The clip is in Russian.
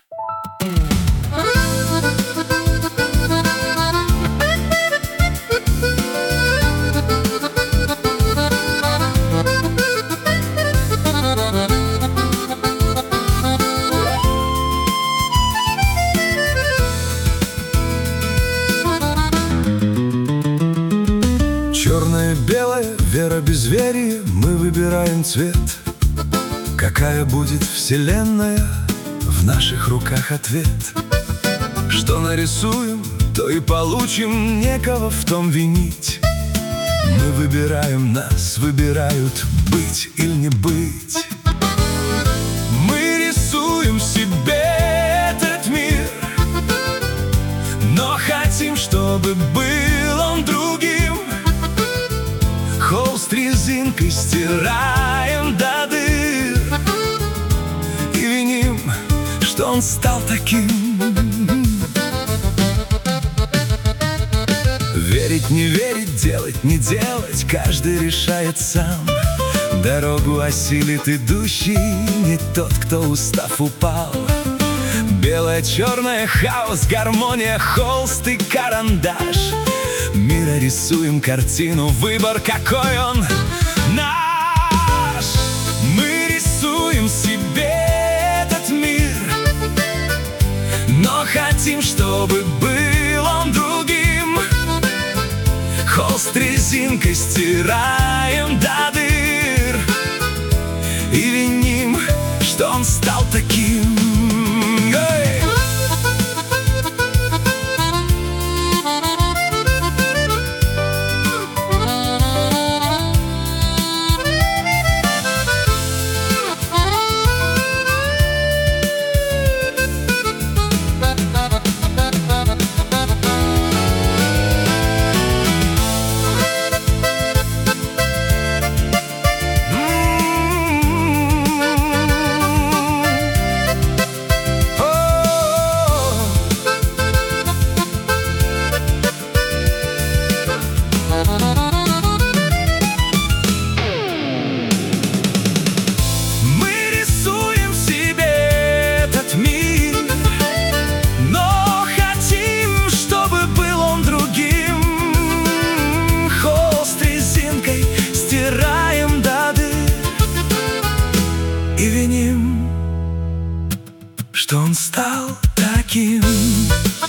Черное-белое, вера, безверие, мы выбираем цвет. Какая будет вселенная, в наших руках ответ. Что нарисуем, то и получим, некого в том винить. Мы выбираем, нас выбирают, быть или не быть. Мы рисуем себе этот мир, но хотим, чтобы был он другим. Холст резинкой стираем до дыр и виним, что он стал таким. Верить, не верить, делать, не делать, каждый решает сам. Дорогу осилит идущий, не тот, кто устав упал. Белое, черное, хаос, гармония, холст и карандаш. Мира рисуем картину, выбор какой он наш. Мы рисуем себе этот мир, но хотим, чтобы был он другим. Холст резинкой стираем до дыр и виним, что он стал таким. И виним, что он стал таким.